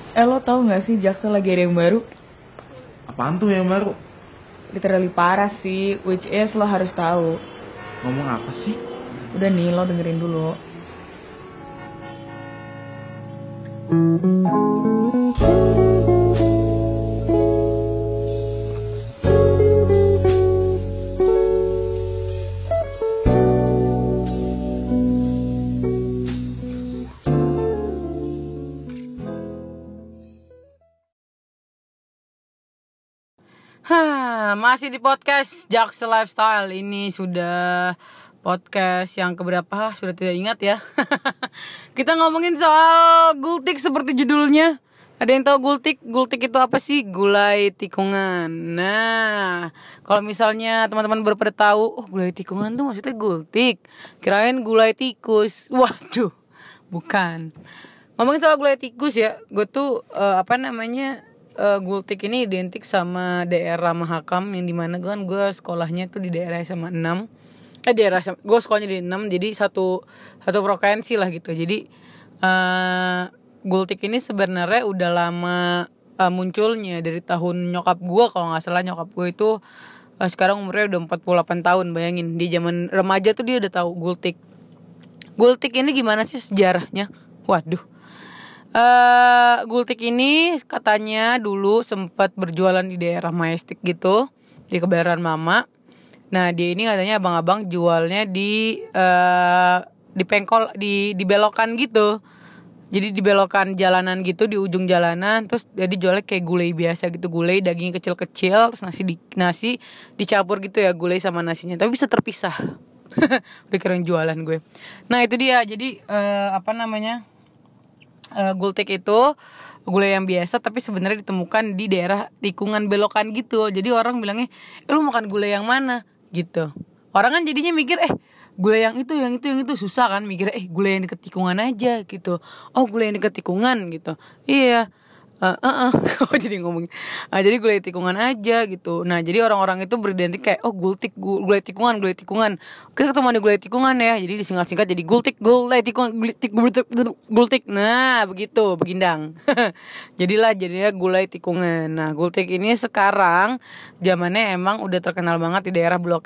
Lo tau gak sih Jaksel lagi ada yang baru? Apaan tuh yang baru? Literally parah sih, which is lo harus tahu. Ngomong apa sih? Udah nih, lo dengerin dulu. Masih di podcast Jaksel Lifestyle. Ini sudah podcast yang keberapa? Sudah tidak ingat ya. Kita ngomongin soal gultik seperti judulnya. Ada yang tahu gultik? Gultik itu apa sih? Gulai tikungan. Nah, kalau misalnya teman-teman baru pada tahu, gulai tikungan tuh maksudnya gultik. Kirain gulai tikus. Waduh, bukan. Ngomongin soal gulai tikus ya, gue tuh gultik ini identik sama daerah Mahakam, yang dimana gue sekolahnya tuh di daerah SMA 6. Gue sekolahnya di 6, jadi satu frekuensi lah gitu. Jadi gultik ini sebenarnya udah lama munculnya dari tahun nyokap gue, kalau nggak salah. Nyokap gue itu sekarang umurnya udah 48 tahun, bayangin. Di zaman remaja tuh dia udah tahu gultik. Gultik ini gimana sih sejarahnya? Waduh. Gultik ini katanya dulu sempat berjualan di daerah Majestic gitu, di Kebayoran Lama. Nah, dia ini katanya abang-abang jualnya di pengkol, di belokan gitu. Jadi di belokan jalanan gitu, di ujung jalanan, terus jadi jualnya kayak gulai biasa gitu, gulai daging kecil-kecil, terus nasi dicampur gitu ya, gulai sama nasinya, tapi bisa terpisah. Udah keren jualan gue. Nah, itu dia. Jadi gultik itu gulai yang biasa, tapi sebenarnya ditemukan di daerah tikungan belokan gitu. Jadi orang bilangnya, lu makan gulai yang mana? Gitu. Orang kan jadinya mikir, gulai yang itu susah kan, mikir gulai yang deket tikungan aja gitu. Oh, gulai yang deket tikungan gitu. Iya. Jadi ngomongin. Jadi gulai tikungan aja gitu. Nah, jadi orang-orang itu beridentik kayak gulai tikungan. Kita ketemu di gulai tikungan ya. Jadi disingkat-singkat jadi gulai tikungan, gultik. Nah, begitu, begindang. Jadinya gulai tikungan. Nah, gultik ini sekarang zamannya emang udah terkenal banget di daerah Blok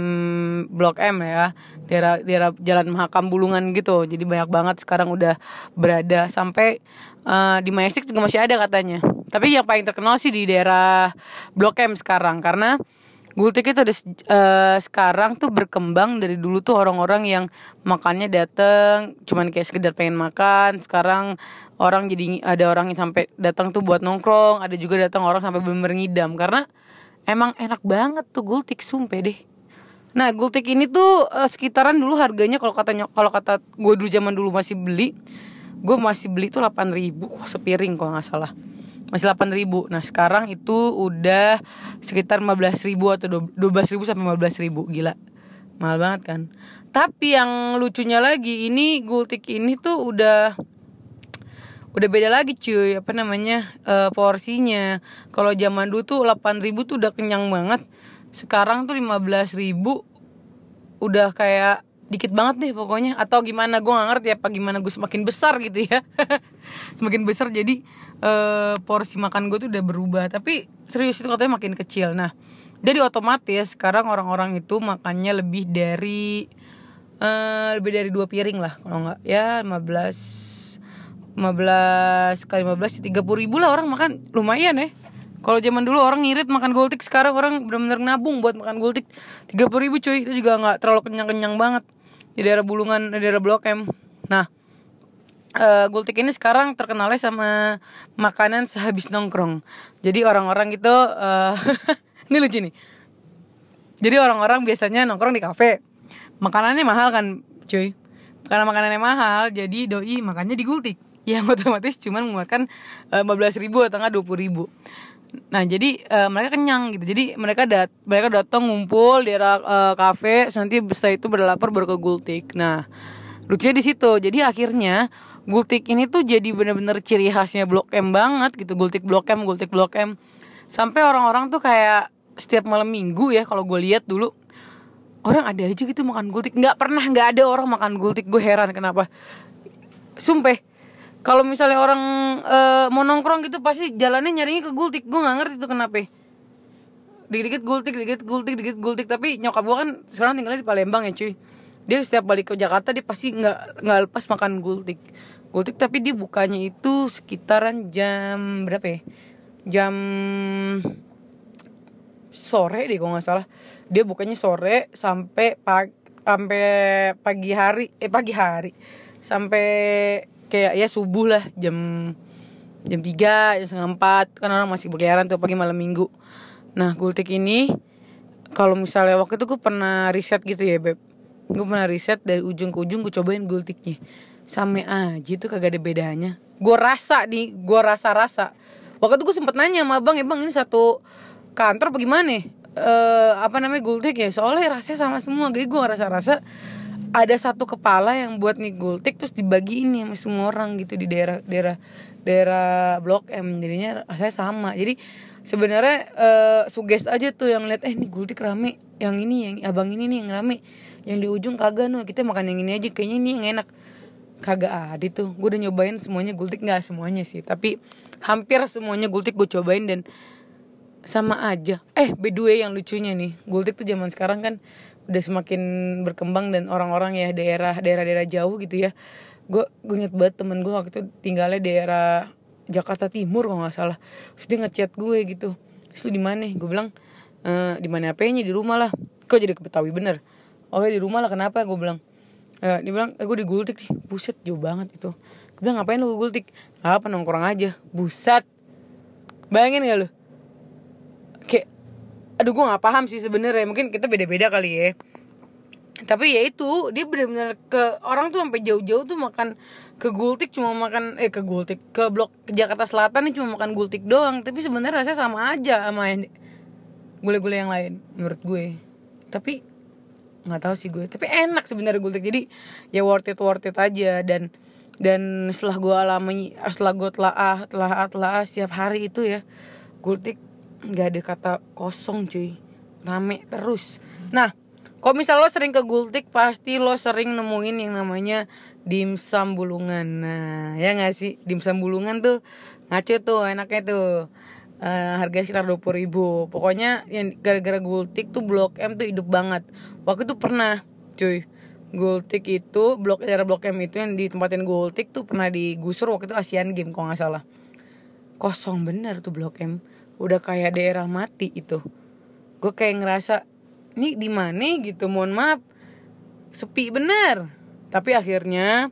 M ya. Daerah Jalan Mahakam Bulungan gitu. Jadi banyak banget sekarang udah berada, sampai di Majestic juga masih ada katanya. Tapi yang paling terkenal sih di daerah Blok M sekarang, karena gultik itu sekarang tuh berkembang. Dari dulu tuh orang-orang yang makannya dateng cuman kayak sekedar pengen makan. Sekarang orang jadi ada orang yang sampai datang tuh buat nongkrong, ada juga datang orang sampai bener-bener ngidam, karena emang enak banget tuh gultik, sumpah deh. Nah, gultik ini tuh sekitaran dulu harganya, kalau kata gue dulu, zaman dulu gue masih beli tuh 8.000 sepiring kalau nggak salah, masih 8.000. Nah, sekarang itu udah sekitar 15.000 atau 12.000 sampai 15.000, gila, mahal banget kan. Tapi yang lucunya lagi, ini gultik ini tuh udah beda lagi cuy, porsinya. Kalau zaman dulu tuh 8.000 tuh udah kenyang banget. Sekarang tuh 15.000 udah kayak dikit banget deh pokoknya. Atau gimana, gue gak ngerti apa gimana gue semakin besar gitu ya. Semakin besar jadi porsi makan gue tuh udah berubah. Tapi serius, itu katanya makin kecil. Nah, jadi otomatis sekarang orang-orang itu makannya lebih dari 2 piring lah. Kalau gak ya 15 kali 15 30.000 lah orang makan. Lumayan ya. Kalau zaman dulu orang ngirit makan gultik, sekarang orang benar-benar nabung buat makan gultik 30.000 cuy. Itu juga nggak terlalu kenyang banget di daerah Bulungan, di daerah Blok M. Nah, gultik ini sekarang terkenalnya sama makanan sehabis nongkrong. Jadi orang-orang itu ini lucu nih. Jadi orang-orang biasanya nongkrong di kafe, makanannya mahal kan cuy. Karena makanannya mahal, jadi doi makannya di gultik, yang otomatis cuma mengeluarkan 15.000 atau enggak 20.000. Nah, jadi mereka kenyang gitu. Jadi mereka datang ngumpul di kafe, nanti setelah itu berlapar baru ke gultik. Nah, lucunya di situ. Jadi akhirnya gultik ini tuh jadi benar-benar ciri khasnya Blok M banget gitu. Gultik Blok M. Sampai orang-orang tuh kayak setiap malam minggu ya, kalau gue lihat dulu orang ada aja gitu makan gultik. Nggak ada orang makan gultik. Gue heran kenapa. Sumpah. Kalau misalnya orang mau nongkrong gitu pasti jalannya nyarinya ke Gultik. Gue nggak ngerti tuh kenapa. Dikit-dikit Gultik. Tapi nyokap gue kan sekarang tinggalnya di Palembang ya cuy. Dia setiap balik ke Jakarta dia pasti nggak lepas makan Gultik. Tapi dia bukanya itu sekitaran jam berapa ya? Jam sore deh kalau nggak salah. Dia bukanya sore sampai pagi hari sampai kayak ya subuh lah jam 3, jam setengah 4 kan orang masih berkeliaran tuh pagi malam minggu. Nah Gultik ini kalau misalnya waktu itu gue pernah riset gitu ya Beb. Gue pernah riset dari ujung ke ujung gue cobain Gultiknya. Sama aja tuh kagak ada bedanya. Gue rasa. Waktu itu gue sempet nanya sama abang, bang ini satu kantor apa gimana? Gultik ya. Soalnya rasanya sama semua. Jadi gue rasa ada satu kepala yang buat nih Gultik terus dibagiin nih sama semua orang gitu di daerah Blok M. Jadinya rasanya sama. Jadi sebenarnya suges aja tuh yang lihat ini Gultik rame. Yang ini yang abang ini nih yang rame. Yang di ujung kagak kita makan yang ini aja kayaknya ini yang enak. Kagak ada tuh. Gue udah nyobain semuanya Gultik, nggak semuanya sih, tapi hampir semuanya Gultik gue cobain dan sama aja. By the way yang lucunya nih, Gultik tuh zaman sekarang kan udah semakin berkembang dan orang-orang ya daerah jauh gitu ya. Gue inget banget temen gue waktu itu tinggalnya daerah Jakarta Timur kalau nggak salah. Terus dia ngechat gue gitu. Terus lu di mana? Gue bilang di mana apanya, di rumah lah. Kok jadi ke Betawi bener? Oh di rumah lah, kenapa? Gue bilang. Dia bilang, gue di Gultik nih. Buset, jauh banget itu. Gue bilang, ngapain lu ke Gultik? Apa, nongkrong aja. Buset. Bayangin gak lu? Kayak, aduh gue gak paham sih sebenarnya. Mungkin kita beda-beda kali ya. Tapi ya itu, dia benar-benar ke orang tuh sampai jauh-jauh tuh makan ke Gultik cuma makan ke Jakarta Selatan nih cuma makan Gultik doang. Tapi sebenarnya rasanya sama aja sama gule-gule yang lain menurut gue. Tapi nggak tahu sih gue, tapi enak sebenarnya Gultik. Jadi ya worth it aja. Dan setelah gue telah setiap hari itu ya, Gultik nggak ada kata kosong cuy, rame terus. Nah kalau misal lo sering ke Gultik pasti lo sering nemuin yang namanya dimsum bulungan. Nah ya nggak sih, dimsum bulungan tuh ngaco tuh, enaknya tuh. Harganya sekitar 20.000. Pokoknya yang gara-gara Gultik tuh Blok M tuh hidup banget. Waktu itu pernah cuy, Gultik itu daerah Blok M itu yang ditempatin Gultik tuh pernah digusur waktu itu Asian Games kalau gak salah. Kosong bener tuh Blok M. Udah kayak daerah mati itu. Gue kayak ngerasa ini di mana gitu, mohon maaf, sepi bener. Tapi akhirnya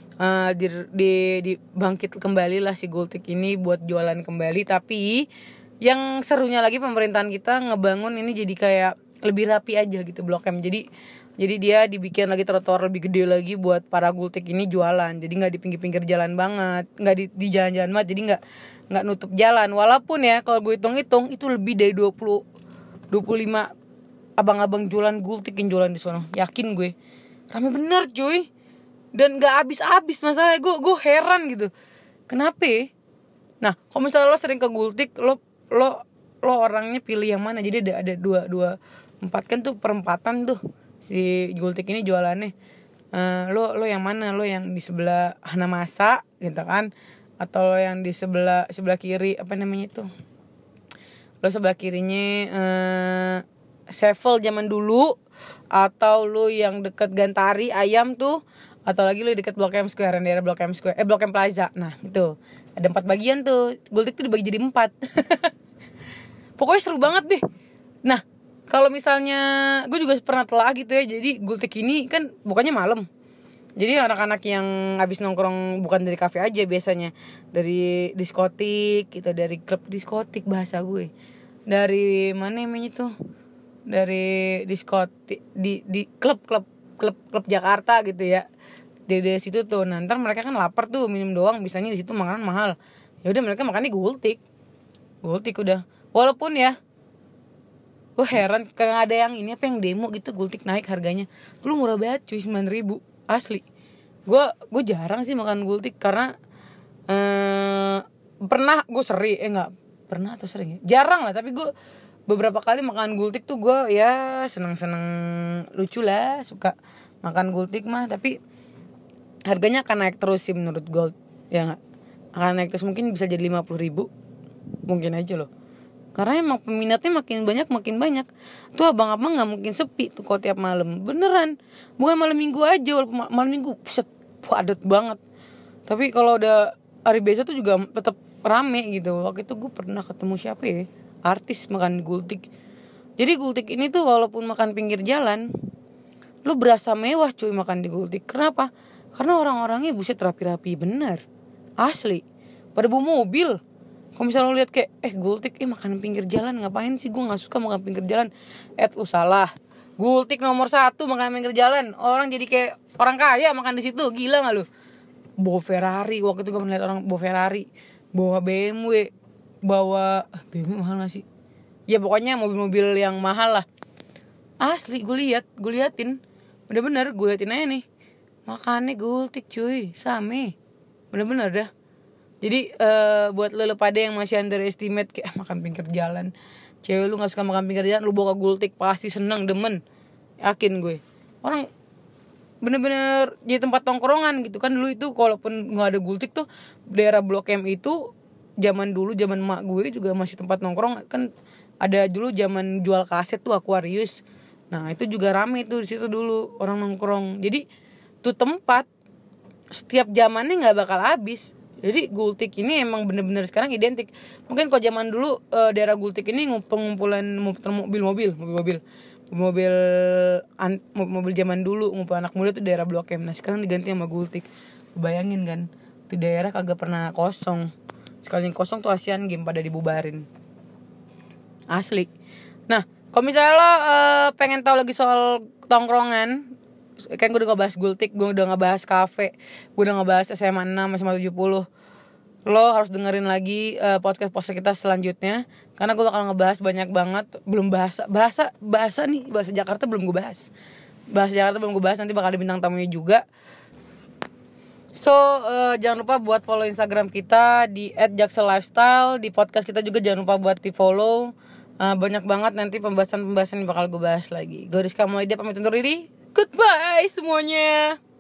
dibangkit kembali lah si Gultik ini buat jualan kembali. Tapi yang serunya lagi pemerintahan kita ngebangun ini jadi kayak lebih rapi aja gitu Blok M. Jadi dia dibikin lagi trotoar lebih gede lagi buat para Gultik ini jualan. Jadi nggak di pinggir-pinggir jalan banget, nggak di jalan-jalan banget. Jadi nggak nutup jalan. Walaupun ya kalau gue hitung-hitung itu lebih dari 25 abang-abang jualan Gultik yang jualan di sono. Yakin gue rame bener cuy. Dan gak habis-habis masalahnya. Gue heran gitu. Kenapa? Nah kalau misalnya lo sering ke Gultik, lo orangnya pilih yang mana? Jadi ada dua empat kan tuh perempatan tuh si Gultik ini jualannya. Lo yang mana? Lo yang di sebelah Hanamasa gitu kan? Atau lo yang di sebelah kiri apa namanya itu? Lo sebelah kirinya Sevel zaman dulu, atau lo yang deket Gantari Ayam tuh, atau lagi lo deket Blok M Square, daerah Blok M Square, Blok M Plaza. Nah itu ada 4 bagian tuh. Gultik tuh dibagi jadi 4. Pokoknya seru banget deh. Nah kalau misalnya gue juga pernah telah gitu ya. Jadi Gultik ini kan bukannya malam. Jadi anak-anak yang habis nongkrong bukan dari kafe aja biasanya, dari diskotik gitu, dari klub diskotik bahasa gue. Dari mana namanya tuh? Dari diskotik di klub Jakarta gitu ya. Dari situ tuh, ntar mereka kan lapar tuh, minum doang, bisanya di situ makanan mahal. Ya udah mereka makannya Gultik udah. Walaupun ya, gue heran kayak ada yang ini apa yang demo gitu Gultik naik harganya. Lu murah banget cuy, 9.000 asli. Gue jarang sih makan Gultik karena pernah gue pernah atau sering ya? Jarang lah, tapi gue beberapa kali makan Gultik tuh gue ya seneng lucu lah, suka makan Gultik mah. Tapi harganya akan naik terus sih menurut gue. ya nggak akan naik terus, mungkin bisa jadi 50.000, mungkin aja loh. Karena emang peminatnya makin banyak. Tuh abang-abang nggak mungkin sepi tuh kalau tiap malam, beneran. Bukan malam minggu aja, walaupun malam minggu buset padat banget. Tapi kalau udah hari biasa tuh juga tetap rame gitu. Waktu itu gue pernah ketemu siapa ya, artis makan gultik. Jadi gultik ini tuh walaupun makan pinggir jalan, lu berasa mewah cuy makan di gultik. Kenapa? Karena orang-orangnya buset rapi-rapi bener, asli. Pada bawa mobil. Kalau misalnya lo lihat kayak gultik makan pinggir jalan, ngapain sih, gue nggak suka makan pinggir jalan. Lu salah. Gultik nomor 1 makan pinggir jalan. Orang jadi kayak orang kaya makan di situ, gila nggak lu? Bawa Ferrari, waktu itu gue melihat orang bawa Ferrari, bawa BMW, bawa BMW mahal nggak sih? Ya pokoknya mobil-mobil yang mahal lah. Asli gue liatin, bener-bener gue liatin aja nih. Makannya gultik cuy, same, bener-bener dah. Jadi buat lo pada yang masih underestimate kayak makan pinggir jalan, cewek lu nggak suka makan pinggir jalan, lu bawa gultik pasti seneng, demen, yakin gue. Orang bener-bener jadi tempat tongkrongan gitu kan. Dulu itu kalaupun nggak ada gultik tuh, daerah Blok M itu zaman dulu, zaman emak gue juga masih tempat nongkrong kan. Ada dulu zaman jual kaset tuh Aquarius. Nah itu juga rame tuh di situ dulu orang nongkrong. Jadi tuh tempat setiap zamannya nggak bakal habis. Jadi gultik ini emang bener-bener sekarang identik. Mungkin kalau zaman dulu daerah gultik ini ngumpulan mobil zaman dulu, ngumpul anak muda tuh daerah Blok M. Nah sekarang diganti sama gultik. Bayangin kan, tuh daerah kagak pernah kosong. Sekali yang kosong tuh Asian Games pada dibubarin. Asli. Nah kalau misalnya lo pengen tahu lagi soal tongkrongan, kan gue udah ngebahas gultik, gue udah ngebahas kafe, gue udah ngebahas SMA 6, SMA 70. Lo harus dengerin lagi podcast kita selanjutnya, karena gue bakal ngebahas banyak banget. Belum bahasa nih, bahasa Jakarta belum gue bahas. Nanti bakal ada bintang tamunya juga. So jangan lupa buat follow Instagram kita di @jakselifestyle. Di podcast kita juga jangan lupa buat di follow. Banyak banget nanti pembahasan yang bakal gue bahas lagi. Gue Rizka Maulidia pamit undur diri. Goodbye semuanya.